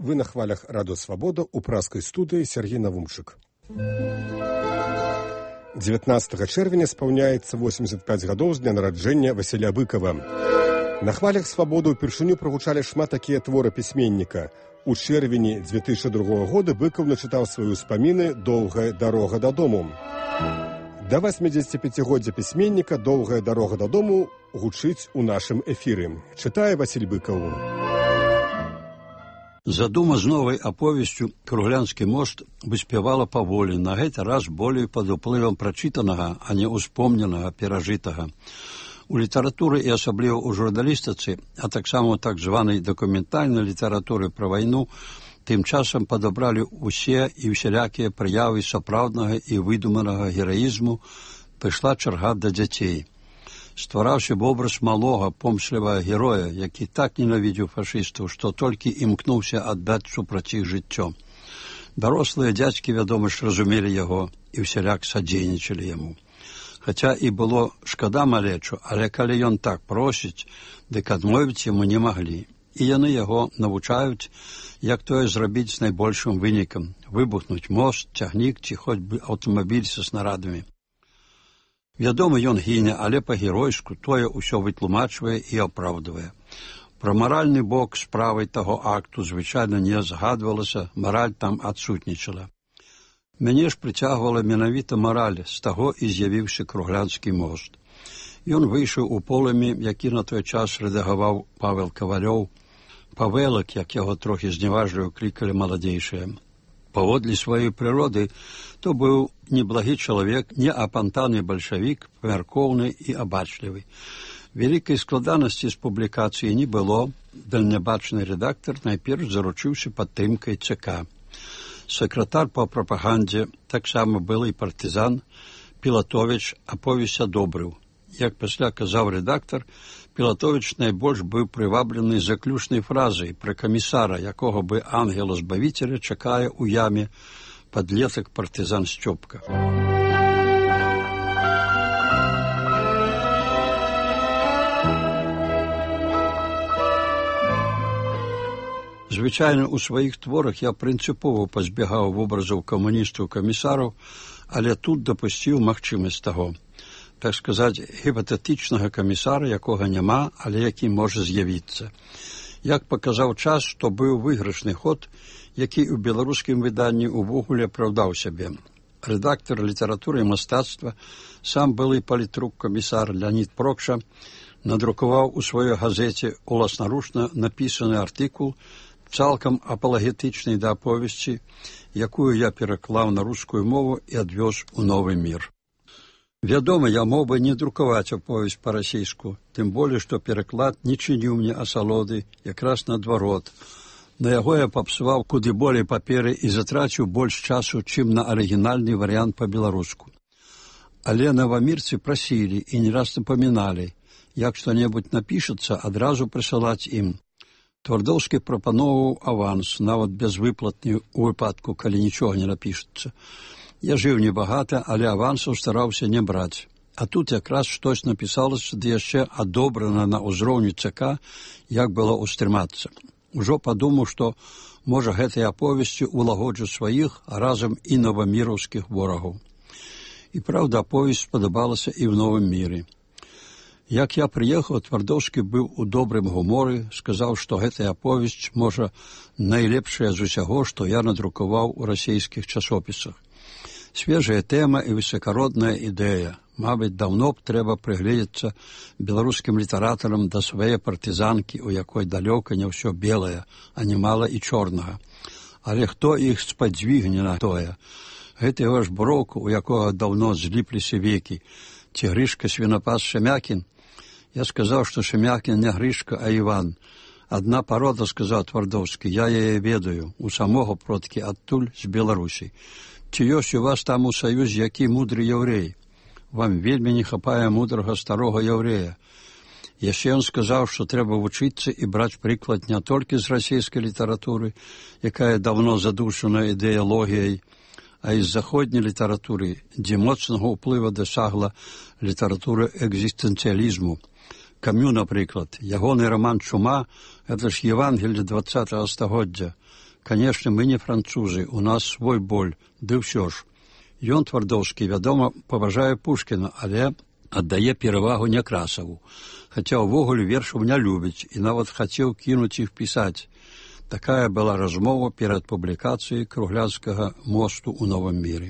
Вы на хвалях Радио Свобода у праскай студыі Сергей Навумчык. 19 чэрвеня спаўняецца 85 гадоў з дня нараджэння Васіля Быкова. На хвалях Свободы ўпершыню прагучалі шмат такія творы пісьменніка. У чэрвені 2002 года Быков начытаў свае ўспаміны «Доўгая дарога дадому». Да 85-годдзя пісьменніка «Доўгая дарога дадому» гучыць у нашым эфіры. Чытае Васіль Быков. Задума з новай аповесцю «Круглянскі мост» выспявала паволі, на гэты раз болей пад уплывам прачытанага, а не успомненага, перажытага. У літаратуры і асабліва ў журналістыцы, а таксама так званай дакументальнай літаратуры пра вайну, тым часам падабралі ўсе і ўсялякія прыявы сапраўднага і выдуманага гераізму, прыйшла чарга да дзяцей. Ствараўся вобраз малога, помслівага героя, які так ненавідзеў фашыстаў, што толькі імкнуўся аддаць супраць іх жыццё. Дарослыя дзядзькі, вядома ж, разумелі яго і ўсяляк садзейнічалі яму. Хаця і было шкада малечу, але калі ён так просіць, дык адмовіць яму не маглі. І яны яго навучаюць, як тое зрабіць з найбольшым вынікам – выбухнуць мост, цягнік ці хоць бы аўтамабіль са снарадамі. Вядома, ён гіне, але па-геройску тое ўсё вытлумачвае і апраўдвае. Пра маральны бок справай таго акту звычайна не згадвалася, мараль там адсутнічала. Мяне ж прыцягвала менавіта мараль, з таго і з'явіўся Круглянскі мост. Ён выйшаў у полымі, які на той час рэдагаваў Павел Кавалёў, Павелак, як яго трохі зневажліва клікалі маладзейшыя. Паводле сваёй прыроды, то быў неблагі чалавек, не апантаны бальшавік, памяркоўны і абачлівы. Вялікай складанасці з публікацыі не было, дальнябачны рэдактар найперш заручыўся падтрымкай ЦК. Сакратар па прапагандзе, таксама былы партызан, Пілатовіч аповесць адобрыў. Як пасля казаў рэдактар, Пілатовіч найбольш быў прываблены заключнай фразай пра камісара, якога бы ангела-збавіцеля чакае ў яме падлетак партызан Сцёпка. Звычайна ў сваіх творах я прынцыпова пазбягаў вобразаў камуністаў-камісараў, але тут дапусціў магчымасць таго. Так сказаць, гіпатэтычнага камісара, якога няма, але які можа з'явіцца. Як паказаў час, што быў выйгрышны ход, які ў беларускім выданні ўвогуле апраўдаў сябе. Рэдактар літаратуры і мастацтва, сам былы палітрук-камісар Леонід Прокша, надрукаваў у сваёй газеце уласнаручна напісаны артыкул, цалкам апалагетычнай да аповесці, якую я пераклаў на рускую мову і адвёз у новы мір. Вядома, я мог бы не друкаваць аповесць па-расейску, тым болей, што пераклад не чыніў мне асалоды, якраз наадварот. На яго я папсуваў куды болей паперы і затраціў больш часу, чым на арыгінальны варыянт па-беларуску. Але навамірцы прасілі і не раз напаміналі, як што-небудзь напішацца, адразу прысылаць ім. Твардоўскі прапаноўваў аванс, нават безвыплатны ў выпадку, калі нічога не напішацца. Я жыў небагата, але авансаў стараўся не браць. А тут якраз штось напісалася, ды яшчэ адобрана на ўзроўні ЦК, як было ўстрымацца. Ужо падумаў, што, можа, гэтай аповесцю улагоджу сваіх, а разам і новаміраўскіх ворагаў. І, праўда, аповесць спадабалася і ў новым міры. Як я прыехаў, Твардоўскі быў у добрым гуморы, сказаў, што гэтая аповесць, можа, найлепшая з усяго, што я надрукаваў у расійскіх часопісах. Свежая тэма і высокародная ідэя. Мабыць, даўно б трэба прыгледзецца беларускім літаратарам да свае партызанкі, у якой далёка не ўсё белае, а немала і чорнага. Але хто іх спадзвігне на тое? Гэты ваш броку, у якога даўно зліпліся векі. Ці Грышка свінапас Шемякін? Я сказаў, што Шемякін не Грышка, а Іван. Адна парода, сказаў Твардоўскі, я яе ведаю, у самога продкі адтуль з Беларусі. Ці ёсць у вас там у саюзе які мудры яўрэй? Вам вельмі не хапае мудрага старога яўрэя. Яшчэ ён сказаў, што трэба вучыцца і браць прыклад не толькі з расійскай літаратуры, якая даўно задушана ідэалогіяй, а і з заходняй літаратуры, дзе моцнага ўплыва дасягла літаратура экзістэнцыялізму. Камю, напрыклад, ягоны раман «Чума» – гэта ж Евангелле 20-го стагоддзя. Канешне, мы не французы, у нас свой боль, ды ўсё ж. Ён, Твардоўскі, вядома, паважае Пушкіна, але аддае перавагу Някрасаву, хаця ўвогуле вершаў не любіць і нават хацеў кінуць іх пісаць. Такая была размова перад публікацыяй Круглянскага мосту ў Новым міры.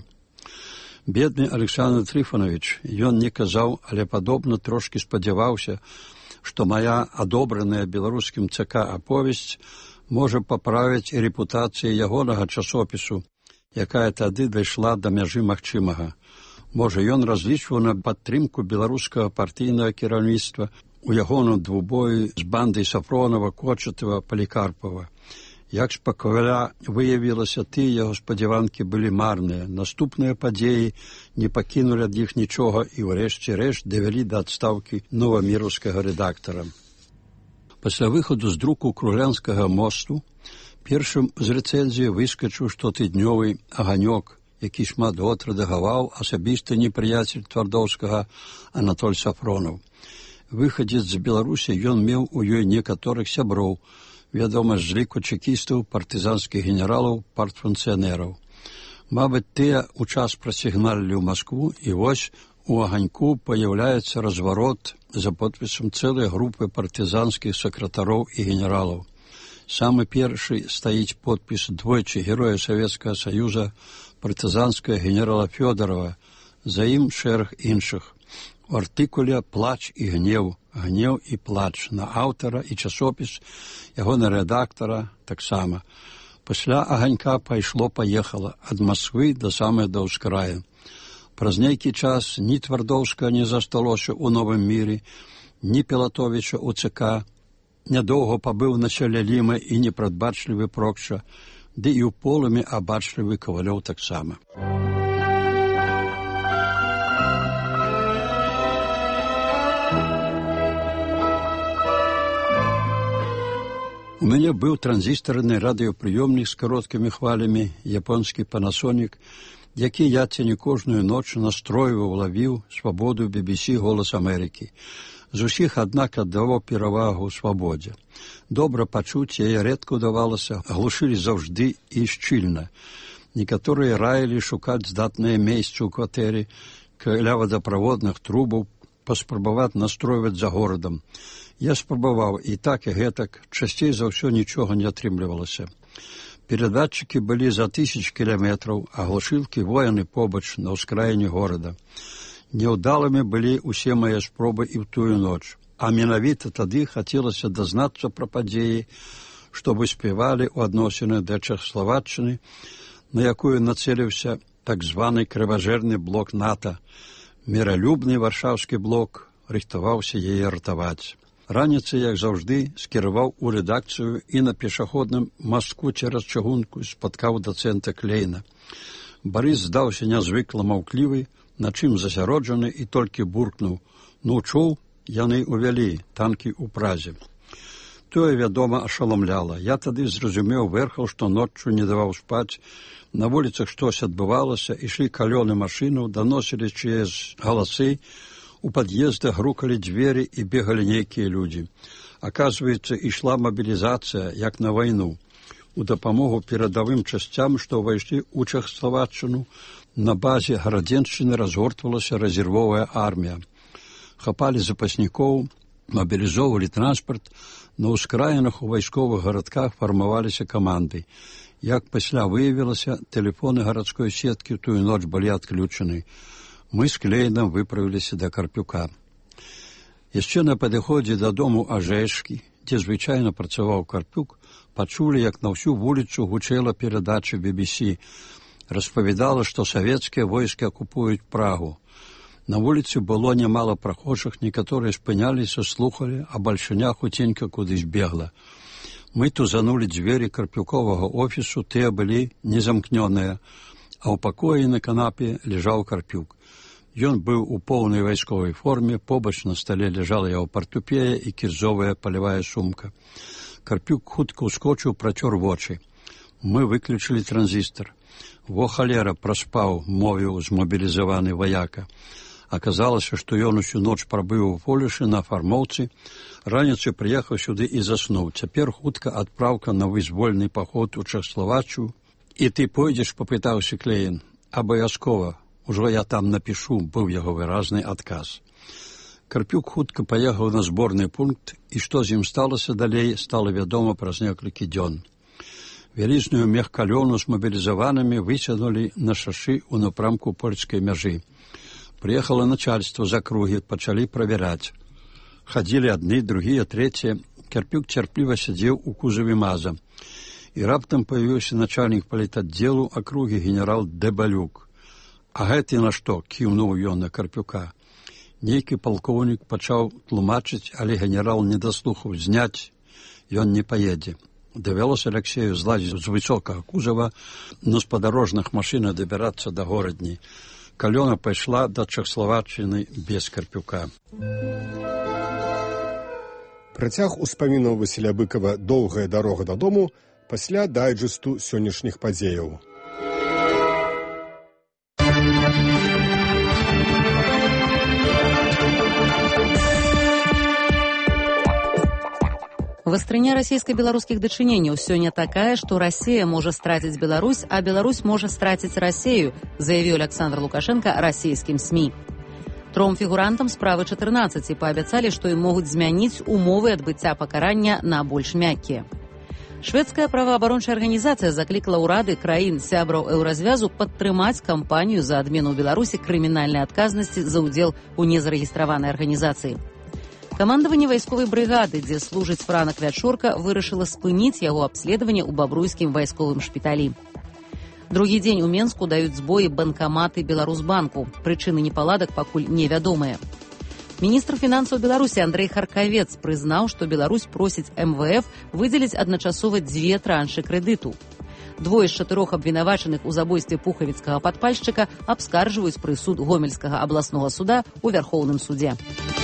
Бедны Александр Трифонович, ён не казаў, але падобна трошкі спадзяваўся, што мая адобраная беларускім ЦК аповесць можа паправіць рэпутацыю ягонага часопісу, якая тады дайшла да мяжы магчымага. Можа, ён разлічваў на падтрымку беларускага партыйнага кіраўніцтва у ягоным двубоі з бандай Сафронова, Кочатава, Палікарпава. Як спакойна выявілася, тыя яго спадзяванкі былі марныя. Наступныя падзеі не пакінулі ад іх нічога і ўрэшце рэшт давялі да адстаўкі новаміраўскага рэдактара. Пасля выхаду з друку Круглянскага мосту першым з рэцэнзіі выскачыў штотыднёвы «Аганёк», які шмат год рэдагаваў асабісты непрыяцель Твардоўскага Анатоль Сафронаў. Выхадзец з Беларусі, ён меў у ёй некаторых сяброў, вядома, з ліку чекістаў, партызанскіх генералаў, партфункцыянераў. Мабыць, тыя ў час прасігналілі ў Маскву, і вось у «Аганьку» паяўляецца разварот за подпісам цэлай групы партызанскіх сакратароў і генералаў. Самы першы стаіць подпіс двойчы героя Савецкага Саюза, партызанскага генерала Фёдорова, за ім шэраг іншых. У артыкуле «Плач і гнеў», «Гнеў і плач» на аўтара і часопіс, ягона рэдактара таксама. Пасля «Аганька» пайшло-паехала ад Масквы да самай да ўскраю. Праз нейкі час ні Твардоўскага не засталося ў Новым міры, ні Пілатовіча ў ЦК. Нядоўга пабыў на чале Ліма і непрадбачлівы Прокша, ды і ў полымі абачлівы Кавалёў таксама. У мяне быў транзістарны радыёпрыёмнік з кароткімі хвалямі, японскі Panasonic, які я ці не кожную ноч настройваў, лавіў свабоду BBC «Голас Амерыкі». З усіх, аднак, аддаваў перавагу свабодзе. Добра пачуць яе рэдка ўдавалася, глушылі заўжды і шчыльна. Некаторыя раілі шукаць здатнае месца ў кватэры, каля вадаправодных трубаў, паспрабаваць настройваць за горадам. Я спрабаваў і так, і гэтак, часцей за ўсё нічога не атрымлівалася. Перадатчыкі былі за 1000 кіламетраў, а глушылкі вояны побач на ўскраіне горада. Няўдалымі былі ўсе мае спробы і ў тую ноч, а менавіта тады хацелася дазнацца пра падзеі, што выспявалі ў адносіны да Чэхаславаччыны, на якую нацэліўся так званы крыважэрны блок НАТО. Міралюбны варшаўскі блок рыхтаваўся яе ратаваць. Раніцай, як заўжды, скіраваў у рэдакцыю і на пешаходным мастку цераз чыгунку спаткаў дацэнта Клейна. Барыс здаўся нязвыкла маўклівы, на чым засяроджаны і толькі буркнуў: «Ну, чуў, яны ўвялі танкі ў Празе». Тое, вядома, ашаламляла. Я тады зразумеў верхаў, што ноччу не даваў спаць. На вуліцах штось адбывалася, ішлі калёны машынаў, даносілі чыясь галасы, у пад'ездах грукалі дзверы і бегалі нейкія людзі. Аказваецца, ішла мабілізацыя, як на вайну. У дапамогу перадавым часцям, што ўвайшлі ў Чэхаславаччыну, на базе Гарадзеншчыны разгортвалася рэзервовая армія. Хапалі запаснікоў, мабілізоўвалі транспарт, на ўскраінах у вайсковых гарадках фармаваліся каманды. Як пасля выявілася, тэлефоны гарадской сеткі тую ноч былі адключаны. Мы з Клейнам выправіліся да Карпюка. Яшчэ на падыходзе дадому Ажэшкі, дзе звычайна працаваў Карпюк, пачулі, як на ўсю вуліцу гучэла перадача BBC. Распавядала, што савецкія войскі акупуюць Прагу. На вуліцы было нямала прахожых, некаторыя спыняліся, слухалі, а бальшыня хуценька кудысь бегла. Мы тузанулі дзверы Карпюковага офісу, тыя былі незамкнёныя, а ў пакоі на канапе ляжаў Карпюк. Ён быў у поўнай вайсковай форме, побач на стале ляжала яго партупея і кірзовая палявая сумка. Карпюк хутка ўскочыў, працёр вочы. Мы выключылі транзістар. «Во халера, праспаў», — мовіў змобілізаваны ваяка. Аказалася, што ён усю ноч прабыў у Полішы на фармоўцы, раніцай прыехаў сюды і заснуў. Цяпер хутка адпраўка на вызвольны паход у Чэхаславаччыю. І ты пойдзеш, папытаўся Клейн. Абавязкова, ужо я там напішу, быў яго выразны адказ. Карпюк хутка паехаў на зборны пункт, і што з ім сталася далей, стала вядома праз некалькі дзён. Вялізную мехкалёну з мабілізаванымі выцягнулі на шашы ў напрамку польскай мяжы. Прыехала начальство з акругі, пачалі правяраць. Хадзілі адны, другія, трэція. Карпюк цярпліва сядзеў у кузаве МАЗа. І раптам паявіўся начальнік палітаддзелу акругі генерал Дэбалюк. А гэты на што? Кіўнуў ён на Карпюка. Нейкі палкоўнік пачаў тлумачыць, але генерал не даслухаў. Зняць ён не паедзе. Давялося Алексею злазіць з высокага кузава, но з падарожных машын дабірацца да горадні. Калёна пайшла да Чэхаславаччыны без Карпюка. Працяг успамінаў Васіля Быкава «Доўгая дарога дадому» пасля дайджэсту сённяшніх падзеяў. Вастрыня расійска-беларускіх дачыненняў сёння такая, што Расія можа страціць Беларусь, а Беларусь можа страціць Расею, заявіў Александр Лукашенко расійскім СМІ. Тром фігурантам справы 14 паабяцалі, што ім могуць змяніць умовы адбыцця пакарання на больш мяккія. Шведская праваабарончая арганізацыя заклікала ўрады краін сябраў еўразвязу падтрымаць кампанію за адмену ў Беларусі крымінальнай адказнасці за ўдзел у незарэгістраванай арганізацыі. Камандаванне вайсковай брыгады, дзе служыць Франак Вячорка, вырашыла спыніць яго абследаванне ў бабруйскім вайсковым шпіталі. Другі дзень у Менску даюць збоі банкаматы Беларусбанку. Прычыны непаладак пакуль невядомыя. Міністр фінансаў Беларусі Андрэй Харкавец прызнаў, што Беларусь просіць МВФ выдзеліць адначасова 2 траншы крэдыту. 2 з 4 абвінавачаных у забойстве пухавіцкага падпальшчыка абскарджваюць прысуд Гомельскага абласнога суда ў Вярхоўным судзе.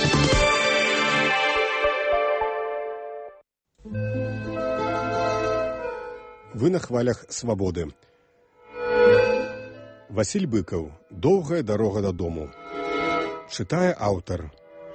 Вы на хвалях свабоды. Васіль Быкаў «Доўгая дарога дадому». Чытае аўтар.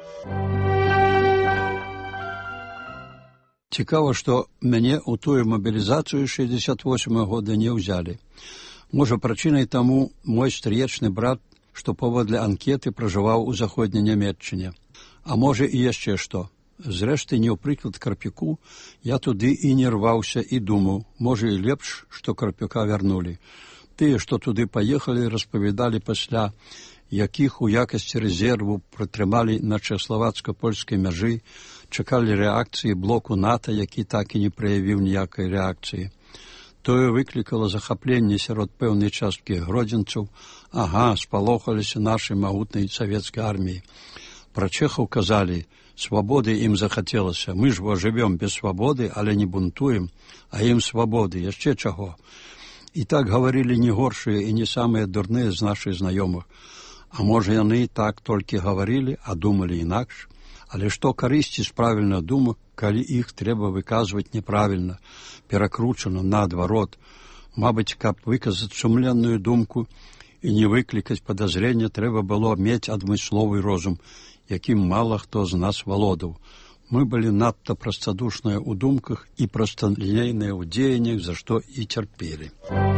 Цікава, што мяне ў тую мабілізацыю 68-го года не ўзялі. Можа, прычынай таму мой стрыечны брат, што паводле анкеты пражываў у заходняй Нямецчыне. А можа і яшчэ што. Зрэшты, не ў прыклад Карпюку, я туды і не рваўся і думаў, можа і лепш, што Карпюка вярнулі. Тыя, што туды паехалі, распавядалі пасля, якіх у якасці рэзерву прытрымалі на чэхаславацка-польскай мяжы, чакалі рэакцыі блоку НАТО, які так і не праявіў ніякай рэакцыі. Тое выклікала захапленне сярод пэўнай часткі гродзенцаў. Ага, спалохаліся нашай магутнай савецкай арміі. Пра чэхаў казалі, свабоды ім захацелася. Мы ж жывём без свабоды, але не бунтуем, а ім свабоды, яшчэ чаго. І так гаварылі не горшыя і не самыя дурныя з нашых знаёмых. А можа, яны так толькі гаварылі, а думалі інакш? Але што карысці з правільных думак, калі іх трэба выказваць неправільна, перакручана, наадварот? Мабыць, каб выказаць сумленную думку і не выклікаць падазрення, трэба было мець адмысловы розум, якім мала хто з нас валодаў. Мы былі надта прастадушныя ў думках і просталінейныя ў дзеяннях, за што і цярпелі.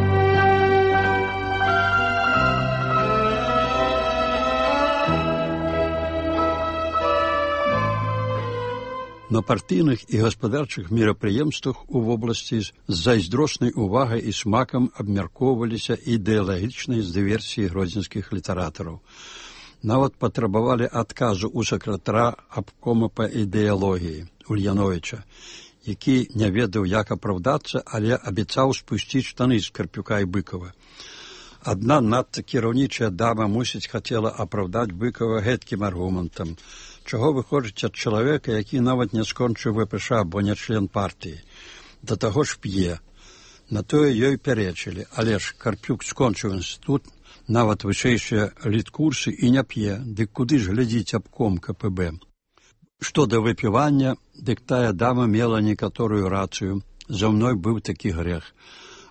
На партыйных і гаспадарчых мерапрыемствах у вобласці з зайздроснай увагай і смакам абмяркоўваліся ідэалагічныя дыверсіі гродзенскіх літаратараў. Нават патрабавалі адказу ў сакратара абкома па ідэалогіі Ульяновіча, які не ведаў, як апраўдацца, але абяцаў спусціць штаны з Карпюка і Быкава. Адна надта кіраўнічая дама, мусіць, хацела апраўдаць Быкава гэткім аргументам. Чаго вы хочаце ад чалавека, які нават не скончыў ВПШ, бо не член партыі? Да таго ж п'е. На тое ёй пярэчылі, але ж Карпюк скончыў інстытут, нават вышэйшыя літкурсы і не п'е, дык куды ж глядзіць абком КПБ? Што да выпівання, дык тая дама мела некаторую рацыю, за мной быў такі грэх.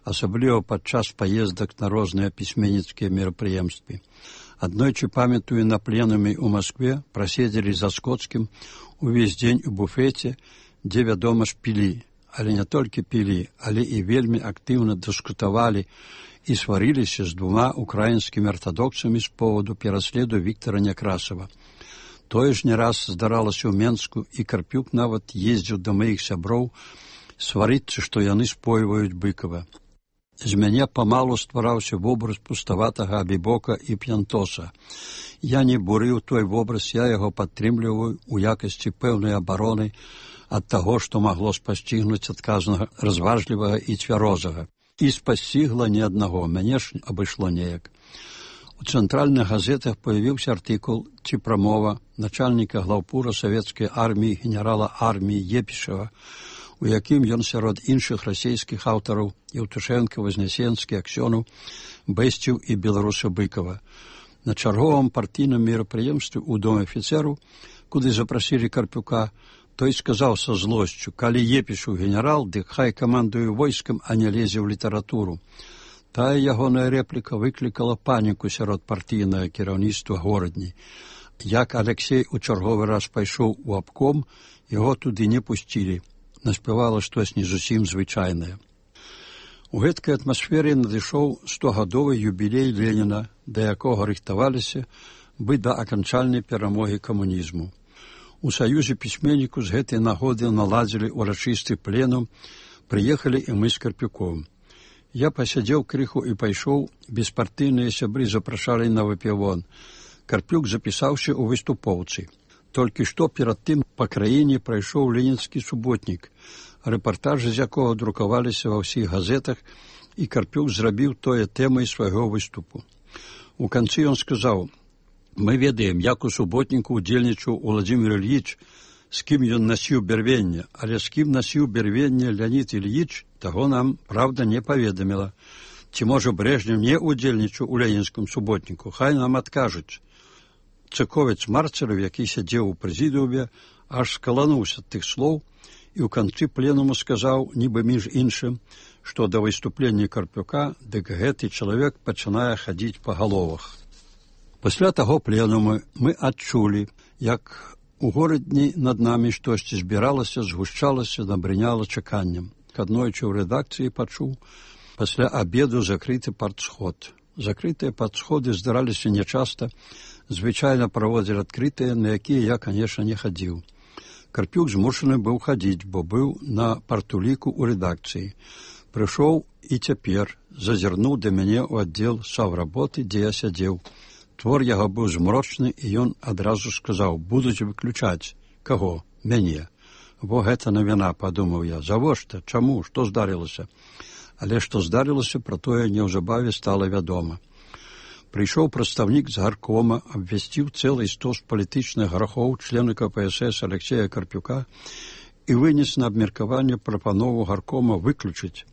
асабліва падчас паездак на розныя пісьменніцкія мерапрыемствы. Аднойчы, памятаю, на пленуме ў Маскве праседзелі за Скоцкім увесь дзень у буфеце, дзе, вядома ж, пілі. Але не толькі пілі, але і вельмі актыўна дыскутавалі і сварыліся з двума украінскімі артадоксамі з поводу пераследу Віктара Някрасава. Тое ж не раз здаралася ў Менску, і Карпюк нават ездзіў да маіх сяброў сварыцца, што яны спойваюць Быкава. З мяне памалу ствараўся вобраз пуставатага Абібока і П'янтоса. Я не бурыў той вобраз, я яго падтрымліваю ў якасці пэўнай абароны ад таго, што магло спасцігнуць адказнага, разважлівага і цвярозага. І спасцігла не аднаго, мяне ж абышло неяк. У цэнтральных газетах появіўся артыкул ці прамова начальніка глаўпура савецкай арміі генерала арміі Епішева, у якім ён сярод іншых расійскіх аўтараў Еўтушэнка, Вознесенскі, Аксёнаў бэсціў і беларуса Быкава. На чарговым партійным мерапрыемстве ў Доме афіцэраў, куды запрасілі Карпюка, той сказаў са злосцю: калі Епішу генерал, дык хай камандуе войскам, а не лезе ў літаратуру. Тая ягоная рэпліка выклікала паніку сярод партійнага кіраўніцтва горадні. Як Алексей у чарговы раз пайшоў у абком, яго туды не пусцілі. Наспявала штось не зусім звычайнае. У гэткай атмасферы надышоў 100-гадовы юбілей Леніна, да якога рыхтаваліся бы да аканчальнай перамогі камунізму. У Саюзе пісьменніку з гэтай нагоды наладзілі урачысты пленум, прыехалі і мы з Карпюком. Я пасядзеў крыху і пайшоў, беспартыйныя сябры запрашалі на выпівон. Карпюк запісаўся ў выступоўцы. Толькі што перад тым па краіне прайшоў ленінскі суботнік, рэпартажы з якога друкаваліся ва ўсіх газетах, і Карпюк зрабіў тое тэмай свайго выступу. У канцы ён сказаў: мы ведаем, як у суботніку удзельнічаў Уладзімір Ільіч, з кім ён насіў бярвенне, але з кім насіў бярвенне Леонід Ільіч, таго нам, правда, не паведаміла. Ці, можа, Брэжнев не удзельнічаў у ленінскім суботніку, хай нам адкажуць. Цыковец Марцелев, які сядзеў у прэзідыуме, аж скалануўся ад тых слоў і ў канцы пленуму сказаў, нібы між іншым, што да выступлення Карпюка, дык гэты чалавек пачынае хадзіць па галовах. Пасля таго пленуму мы адчулі, як у горадні над намі штосьці збіралася, згушчалася, набрыняла чаканнем. Аднойчы ў рэдакцыі пачуў, пасля абеду закрыты партсход. Закрытыя партсходы здараліся нячаста, звычайна праводзілі адкрытыя, на якія я, канешне, не хадзіў. Карпюк змушаны быў хадзіць, бо быў на партуліку ў рэдакцыі. Прыйшоў і цяпер зазірнуў да мяне ў аддзел саўработы, дзе я сядзеў. Твор яго быў змрочны, і ён адразу сказаў: будуць выключаць. Каго? Мяне. Во гэта навіна, падумаў я. Завошта? Чаму? Што здарылася? Але што здарылася, пра тое неўзабаве стала вядома. Прыйшоў прадстаўнік з гаркома, абвясціў цэлы стос палітычных грахоў члена КПСС Алексея Карпюка і вынес на абмеркаванне прапанову гаркома выключыць.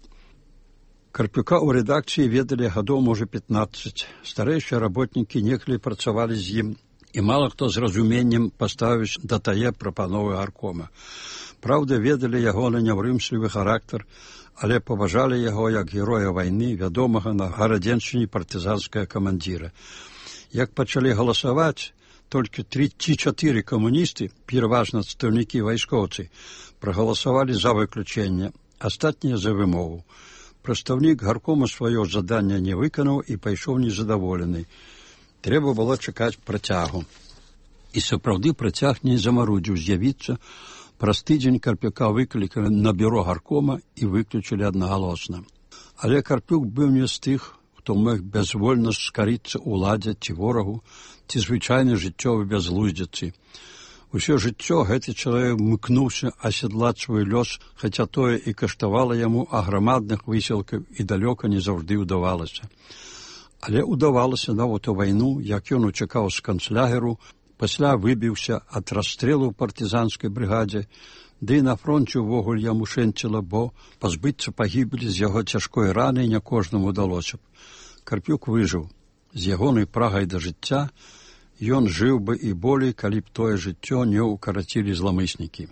Карпюка ў рэдакцыі ведалі гадоў, можа, 15. Старэйшыя работнікі некалі працавалі з ім, і мала хто з разуменнем паставіць да тае прапановы гаркома. Праўда, ведалі ягоны няўрымслівы характар, але паважалі яго як героя вайны, вядомага на гарадзеншчыне партызанскага камандзіра. Як пачалі галасаваць, толькі 3 ці 4 камуністы, пераважна адстаўнікі вайскоўцы, прагаласавалі за выключэнне, астатнія за вымову. Прадстаўнік гаркома сваё заданне не выканаў і пайшоў незадаволены. Трэба было чакаць працягу. І сапраўды працяг не замарудзіў з'явіцца. Праз тыдзень Карпюка выклікалі на бюро гаркома і выключылі аднагалосна. Але Карпюк быў не з тых, хто мог бязвольна скарыцца ўладзе ці ворагу, ці звычайнай жыццёвай бязглуздзіцы. Усё жыццё гэты чалавек мыкнуўся асядлаць свой лёс, хаця тое і каштавала яму аграмадных высілкаў і далёка не заўжды ўдавалася. Але ўдавалася нават у вайну, як ён уцякаў з канцлягеру, пасля выбіўся ад расстрэлу ў партызанскай брыгадзе, ды і на фронце ўвогуле яму шэнціла, бо пазбыцца пагібелі з яго цяжкой раны не кожнаму ўдалося б. Карпюк выжыў. З ягонай прагай да жыцця ён жыў бы і болей, калі б тое жыццё не ўкарацілі зламыснікі.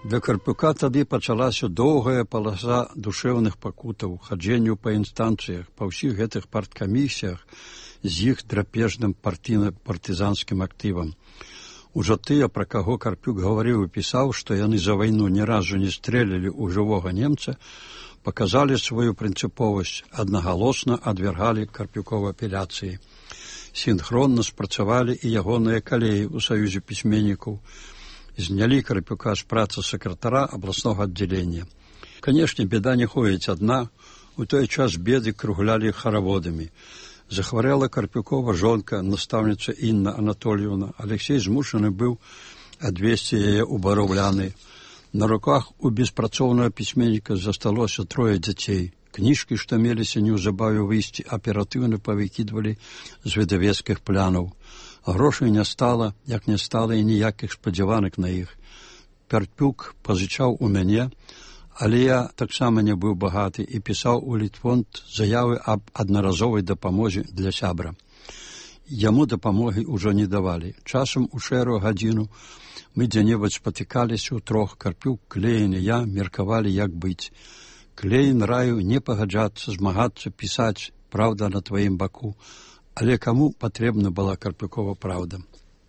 Для Карпюка тады пачалася доўгая паласа душэўных пакутаў, хаджэнняў па інстанцыях, па ўсіх гэтых парткамісіях з іх драпежным партызанскім актывам. Ужо тыя, пра каго Карпюк гаварыў і пісаў, што яны за вайну ні разу не стрэлялі ў жывога немца, паказалі сваю прынцыповасць, аднагалосна адвяргалі Карпюкова апеляцыі. Сінхронна спрацавалі і ягоныя калеі ў Саюзе пісьменнікаў, знялі Карпюка з працы сакратара абласнога аддзялення. Канешне, беда не ходзіць адна, у той час беды круглялі хараводамі. Захварэла Карпюкова жонка, настаўніца Інна Анатольевна. Алексей змушаны быў адвезці яе ў Бараўляны. На руках у беспрацоўнага пісьменніка засталося 3 дзяцей. Кніжкі, што меліся неўзабаве выйсці, аператыўна павыкідвалі з выдавецкіх плянаў. Грошай не стала, як не стала і ніякіх спадзяванак на іх. Карпюк пазычаў у мяне, але я таксама не быў багаты і пісаў у Літфонд заявы аб аднаразовай дапамозе для сябра. Яму дапамогі ўжо не давалі. Часам у шэрую гадзіну мы дзе-небудзь спатыкаліся ўтрох. Карпюк, Клейн і я меркавалі, як быць. Клейн раіў не пагаджацца, змагацца, пісаць, праўда на тваім баку. Але каму патрэбна была Карпюкова праўда?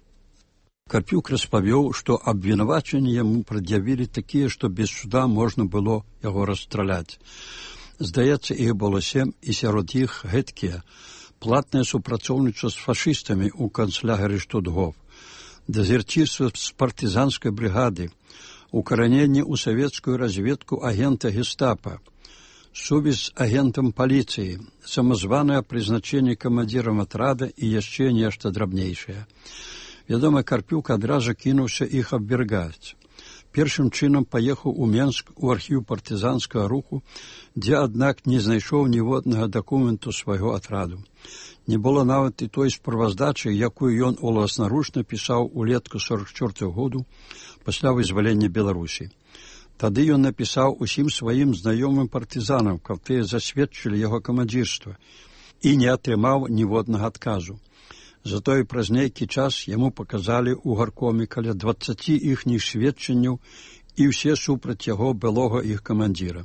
Карпюк распавёў, што абвінавачанні яму прад'явілі такія, што без суда можна было яго расстраляць. Здаецца, іх было 7, і сярод іх гэткія. Платнае супрацоўніцтва з фашыстамі ў канцлягары Штутгоф, дезерцірства з партызанскай брыгады, укараненне ў савецкую разведку агента гестапа, сувязь з агентам паліцыі, самазванае прызначэнне камандзірам атрада і яшчэ нешта драбнейшае. Вядома, Карпюк адразу кінуўся іх абвяргаць. Першым чынам паехаў у Менск у архіў партызанскага руху, дзе, аднак, не знайшоў ніводнага дакументу свайго атраду. Не было нават і той справаздачы, якую ён уласнаручна пісаў улетку 44 году пасля вызвалення Беларусі. Тады ён напісаў усім сваім знаёмым партызанам, каб тыя засведчылі яго камандзірства, і не атрымаў ніводнага адказу. Затое праз нейкі час яму паказалі ў гаркоме каля 20 іхніх сведчанняў і ўсе супраць яго былога іх камандзіра.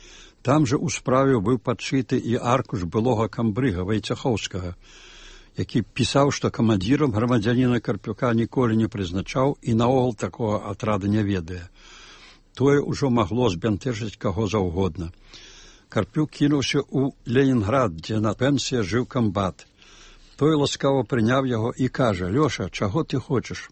Там жа ў справе быў падшыты і аркуш былога камбрыга Вайцахоўскага, які пісаў, што камандзірам грамадзяніна Карпюка ніколі не прызначаў і наогул такога атрада не ведае. Тое ўжо магло збянтэжыць каго заўгодна. Карпюк кінуўся ў Ленінград, дзе на пенсіі жыў камбат. Той ласкава прыняў яго і кажа: «Лёша, чаго ты хочаш?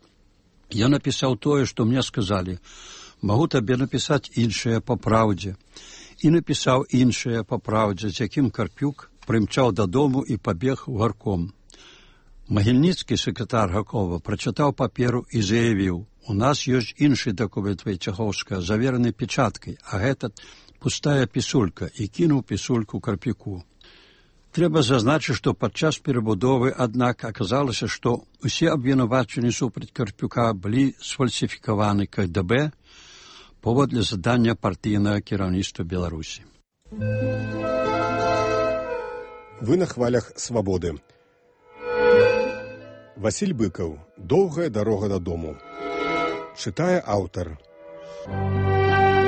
Я напісаў тое, што мне сказалі. Магу табе напісаць іншае па праўдзе». І напісаў іншае па праўдзе, з якім Карпюк прымчаў дадому і пабег у гарком. Магільніцкі, сакратар Гакова, прачытаў паперу і заявіў: «У нас ёсць іншы дакумент Вайцахоўскага, завераны печаткай, а гэта пустая пісулька», і кінуў пісульку Карпюку. Трэба зазначыць, што падчас перабудовы, аднак, аказалася, што ўсе абвінавачанні супраць Карпюка былі сфальсіфікаваны КГБ паводле задання партыйнага кіраўніцтва Беларусі. Вы на хвалях свабоды. Васіль Быкаў. «Доўгая дарога дадому». Чытае аўтар.